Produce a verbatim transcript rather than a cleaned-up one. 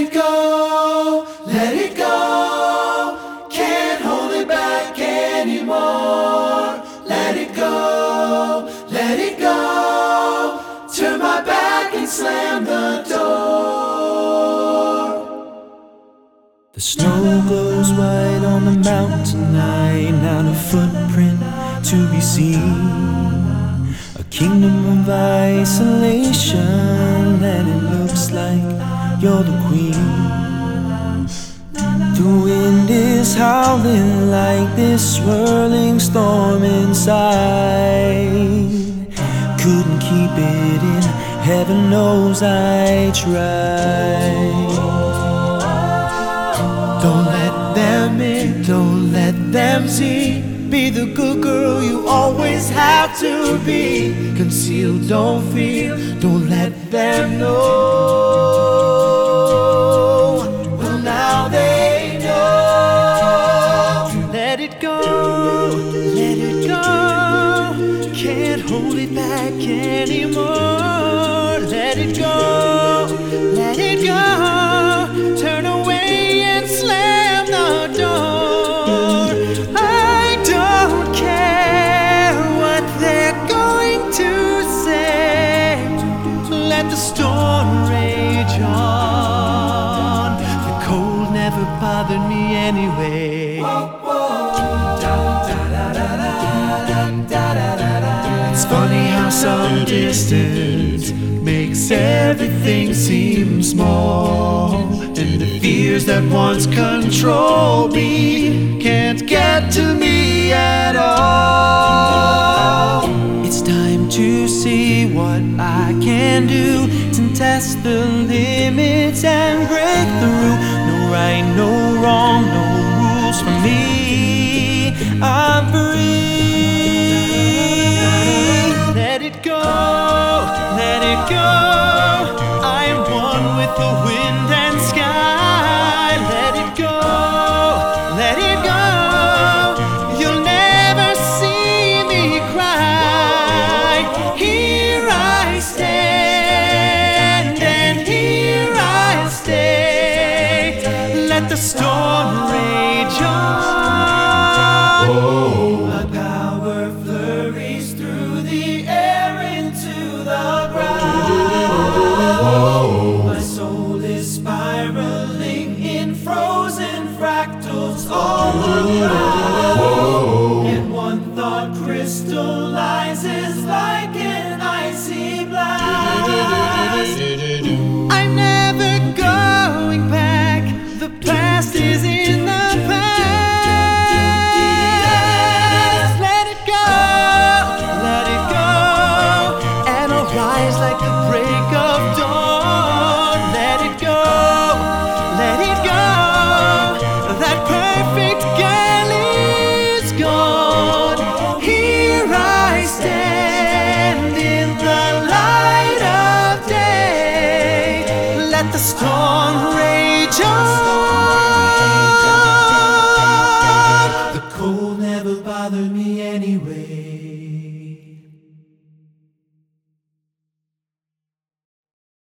it go, let it go. Can't hold it back anymore. Let it go, let it go. Turn my back and slam the door. The snow glows white on the mountain tonight, not a footprint to be seen. A kingdom of isolation, and it looks like you're the queen. The wind is howling like this swirling storm inside. Couldn't keep it in, heaven knows I tried. Don't let them in, don't let them see. Be the good girl you always have to be. Conceal, don't feel, don't let them know. Well, now they know. Let it go, let it go. Can't hold it back anymore. Let it go, let it go. Turn away and slam the door. I don't care what they're going to say. Let the storm rage on. The cold never bothered me anyway. It's funny how some distance makes everything seem small, and the fears that once controlled me can't get to me at all. It's time to see what I can do to test the limits and break through. No right, no wrong, no rules for me. I'm free. Let it go, let it go. I am one with the wind and sky. Let it go, let it go. You'll never see me cry. Here I stand, and here I'll stay. Let the storm rage on. Whoa. My power flurries through the air into the ground. My soul is spiraling in frozen fractals all around. And one thought crystallizes like an icy blast. I'm never going back. The past is in the past. Let it go, let it go. And I'll rise like the break of dawn. Let it go, let it go. That perfect girl is gone. Here I stand in the light of day. Let the storm rage on.